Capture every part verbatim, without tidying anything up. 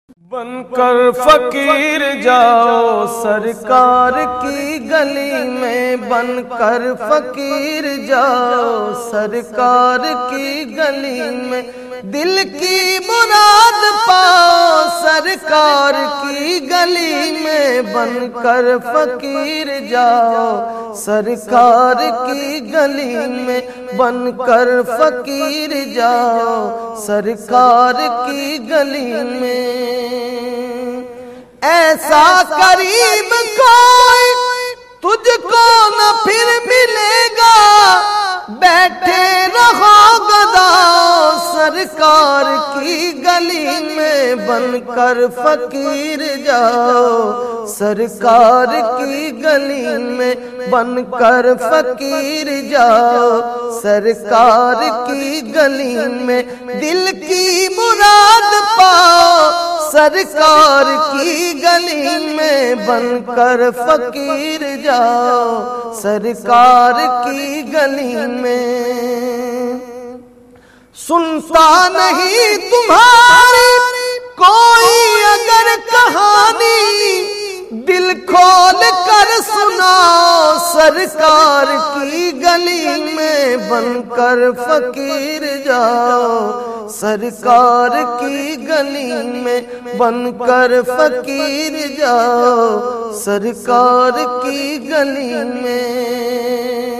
بن کر فقیر جاؤ سرکار کی گلی میں، بن کر فقیر جاؤ سرکار کی گلی میں، دل کی مراد پاؤ سرکار کی گلی میں، بن کر فقیر جاؤ سرکار کی گلی میں، بن کر فقیر جاؤ سرکار کی گلی میں۔ ایسا قریب کوئی تجھ کو نہ پھر ملے گا، بیٹھے رہو گداؤ سرکار کی گلی میں، بن کر فقیر جاؤ سرکار کی گلی میں، بن کر فقیر جاؤ سرکار کی گلی میں، دل کی مراد پاؤ سرکار کی گلی میں، بن کر فقیر جاؤ سرکار کی گلی میں۔ سنتا نہیں تمہاری کوئی اگر کہانی، دل کھول کر سناؤ سرکار کی گلی میں، بن کر فقیر جاؤ سرکار کی گلی میں، بن کر فقیر جاؤ سرکار کی گلی میں۔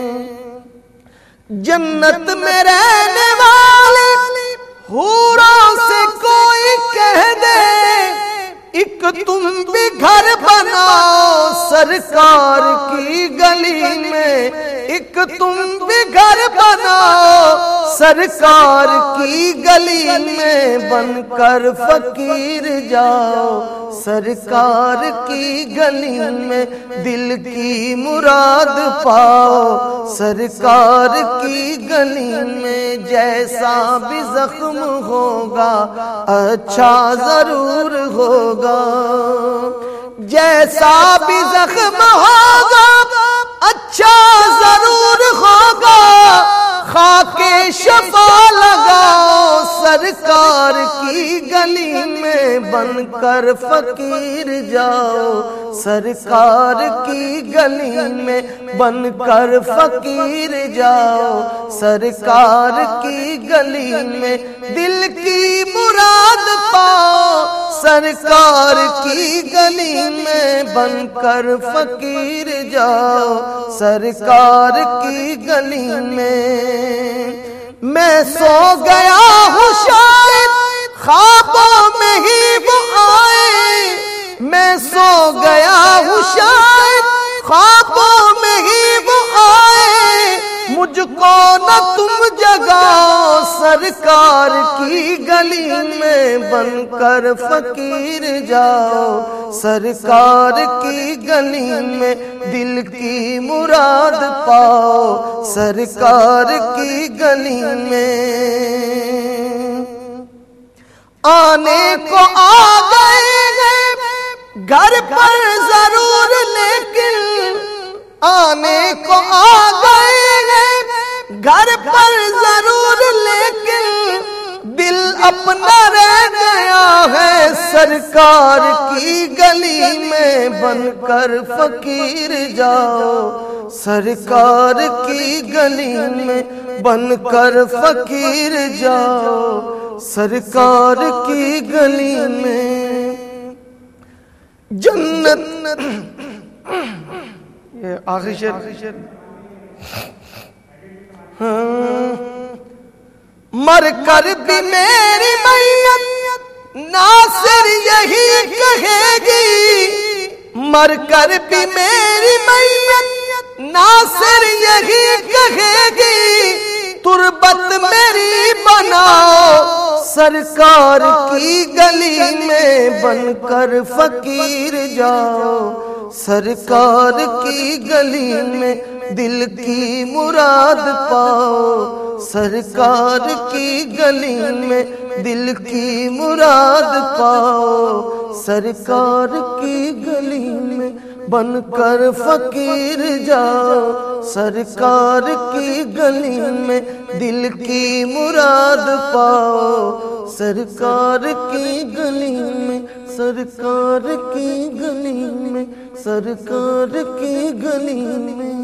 جنت میں رہنے والے حوروں سے کوئی کہہ دے، ایک تم بھی گھر بناؤ سرکار کی گلی میں، ایک تم بھی گھر بناؤ سرکار کی گلی میں، بن کر فقیر جاؤ سرکار کی گلی میں، دل کی مراد پاؤ سرکار کی گلی میں۔ جیسا بھی زخم ہوگا اچھا ضرور ہوگا، جیسا بھی زخم ہوگا اچھا ضرور ہوگا، خاک شفا لگاؤ سرکار کی گلی میں، بن کر فقیر جاؤ سرکار کی گلی میں، بن کر فقیر جاؤ سرکار کی گلی میں، دل کی مراد پاؤ سرکار کی گلی میں، بن کر فقیر جاؤ سرکار کی گلی میں۔ میں سو گیا ہوں شاید خوابوں میں ہی وہ آئے، میں سو گیا ہوں شاید خوابوں میں ہی وہ آئے، مجھ کو نہ تم جگاؤ سرکار کی گلی میں، بن کر فقیر جاؤ سرکار کی گلی میں، دل کی مراد پاؤ سرکار کی گلی میں۔ آنے کو آ گئے ہیں گھر پر ضرور لیکن، آنے کو آ گئے ہیں گھر پر ضرور لیکن، دل اپنا رہ گیا ہے سرکار کی گلی میں، بن کر فقیر جاؤ سرکار کی گلی میں، بن کر فقیر جاؤ سرکار کی گلی میں۔ جنت یہ آخری شعر، مر کر بھی میری میت ناصر یہی کہے گی، مر کر بھی میری میت ناصر یہی کہے گی، تربت میری بناؤ سرکار کی گلی میں، بن کر فقیر جاؤ سرکار کی گلی میں، دل کی مراد پاؤ سرکار کی گلی میں، دل کی مراد پاؤ سرکار کی گلی میں، بن کر فقیر جاؤ سرکار کی گلی میں، دل کی مراد پاؤ سرکار کی گلی میں، سرکار کی گلی میں، سرکار کی گلی میں